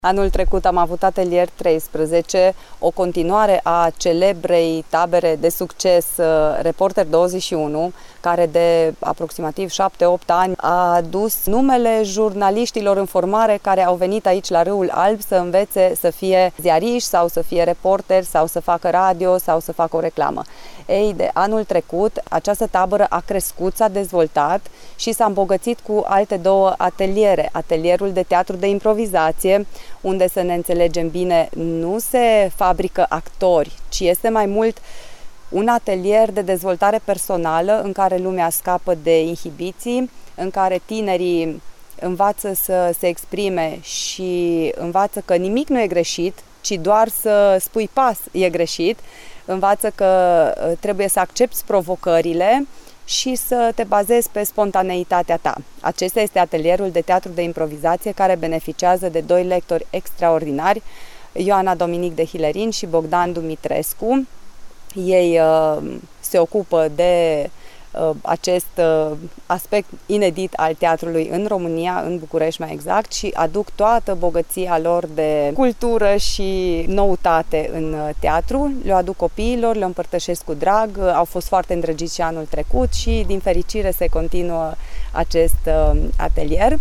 Anul trecut am avut Atelier 13, o continuare a celebrei tabere de succes Reporter 21, care de aproximativ 7-8 ani a adus numele jurnaliștilor în formare care au venit aici la Râul Alb să învețe să fie ziariști sau să fie reporteri sau să facă radio sau să facă o reclamă. Ei, de anul trecut, această tabără a crescut, s-a dezvoltat și s-a îmbogățit cu alte două ateliere. Atelierul de teatru de improvizație, unde, să ne înțelegem bine, nu se fabrică actori, ci este mai mult un atelier de dezvoltare personală în care lumea scapă de inhibiții, în care tinerii învață să se exprime și învață că nimic nu e greșit, ci doar să spui pas e greșit, învață că trebuie să accepti provocările și să te bazezi pe spontaneitatea ta. Acesta este atelierul de teatru de improvizație care beneficiază de doi lectori extraordinari, Ioana Dominic de Hilerin și Bogdan Dumitrescu. Ei se ocupă de acest aspect inedit al teatrului în România, în București mai exact, și aduc toată bogăția lor de cultură și noutate în teatru. Le aduc copiilor, le împărtășesc cu drag, au fost foarte îndrăgiți și anul trecut și din fericire se continuă acest atelier.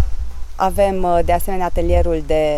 Avem de asemenea atelierul de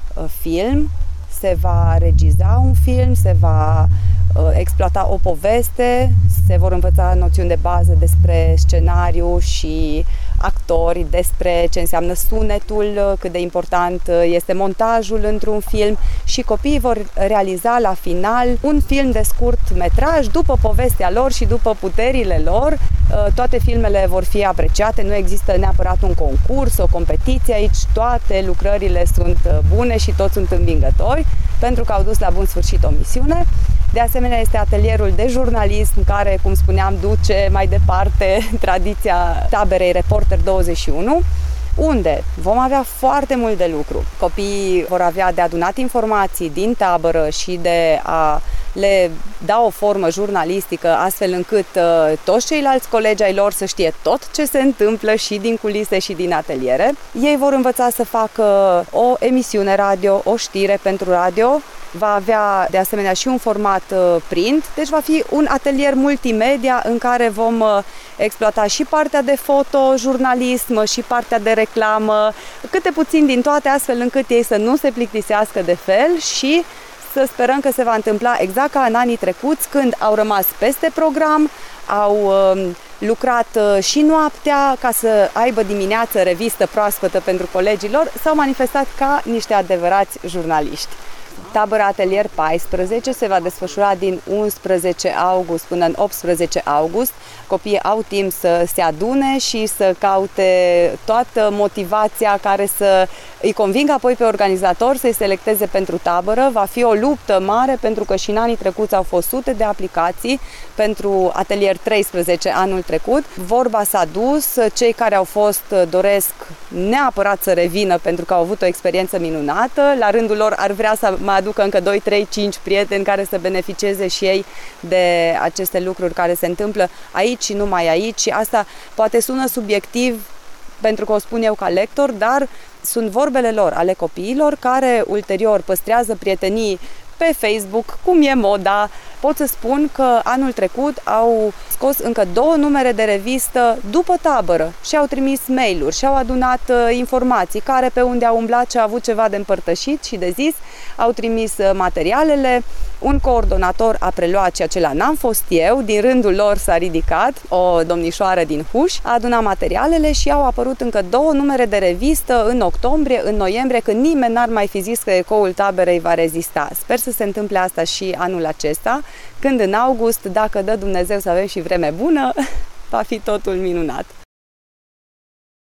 film, se va regiza un film, se va exploata o poveste, se vor învăța noțiuni de bază despre scenariu și actori, despre ce înseamnă sunetul, cât de important este montajul într-un film și copiii vor realiza la final un film de scurt metraj după povestea lor și după puterile lor. Toate filmele vor fi apreciate, nu există neapărat un concurs, o competiție aici, toate lucrările sunt bune și toți sunt învingători pentru că au dus la bun sfârșit o misiune. De asemenea, este atelierul de jurnalism care, cum spuneam, duce mai departe tradiția taberei Reporter 21, unde vom avea foarte mult de lucru. Copiii vor avea de adunat informații din tabără și de a le da o formă jurnalistică, astfel încât toți ceilalți colegi ai lor să știe tot ce se întâmplă și din culise și din ateliere. Ei vor învăța să facă o emisiune radio, o știre pentru radio, va avea de asemenea și un format print, deci va fi un atelier multimedia în care vom exploata și partea de fotojurnalism și partea de reclamă, câte puțin din toate, astfel încât ei să nu se plictisească de fel și să sperăm că se va întâmpla exact ca în anii trecuți, când au rămas peste program, au lucrat și noaptea ca să aibă dimineață revistă proaspătă pentru colegii lor, s-au manifestat ca niște adevărați jurnaliști. Tabăra Atelier 14 se va desfășura din 11 august până în 18 august. Copiii au timp să se adune și să caute toată motivația care să îi convingă apoi pe organizator să-i selecteze pentru tabără. Va fi o luptă mare pentru că și în anii trecuți au fost sute de aplicații pentru Atelier 13 anul trecut. Vorba s-a dus, cei care au fost doresc neapărat să revină pentru că au avut o experiență minunată. La rândul lor ar vrea să mai aducă încă 2, 3, 5 prieteni care să beneficieze și ei de aceste lucruri care se întâmplă aici și numai aici. Și asta poate sună subiectiv pentru că o spun eu ca lector, dar sunt vorbele lor, ale copiilor, care ulterior păstrează prietenii pe Facebook, cum e moda. Pot să spun că anul trecut au scos încă 2 numere de revistă după tabără și au trimis mail-uri și au adunat informații care pe unde au umblat și au avut ceva de împărtășit și de zis, au trimis materialele. Un coordonator a preluat ceea ce n-am fost eu, din rândul lor s-a ridicat o domnișoară din Huș, a adunat materialele și au apărut încă 2 numere de revistă în octombrie, în noiembrie, când nimeni n-ar mai fi zis că ecoul taberei va rezista. Sper să se întâmple asta și anul acesta, când în august, dacă dă Dumnezeu să avem și vreme bună, va fi totul minunat.